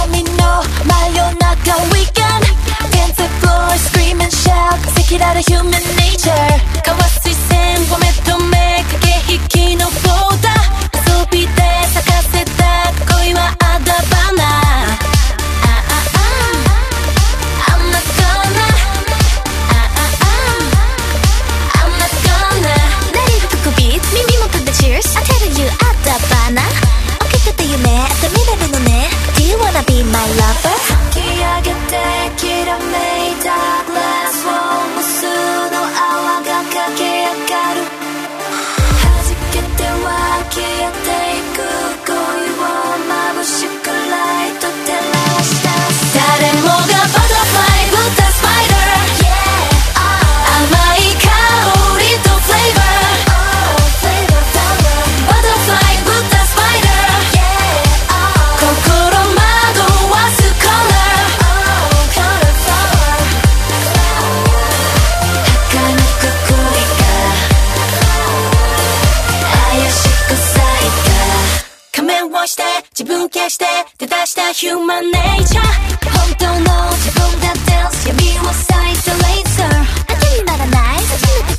闇の真夜中 Weekend Dance the floor, scream and shout 赤裸々 human nature 交わす視線を目と目駆け引きのボーダー遊びで咲かせた恋はあだ花I'm not gonna I'm not gonna 慣れるとこビーツ耳元で Cheers I tell you あだ花起きてた夢って見れるのね Do you wanna be my lover? 突き上げてきらめいたグラスを無数の泡が駆け上がる弾けては消えていく恋を眩しくライト照らした誰もがバタフライぶったスパイダー甘い香りとフレーバーバタフライぶったスパイダー心惑わすカラー儚く恋が怪しく咲いた仮面をして自分消して出だしたヒューマンネイチャー本当の自分がダンス闇を咲いたレーザー当てにならない初めて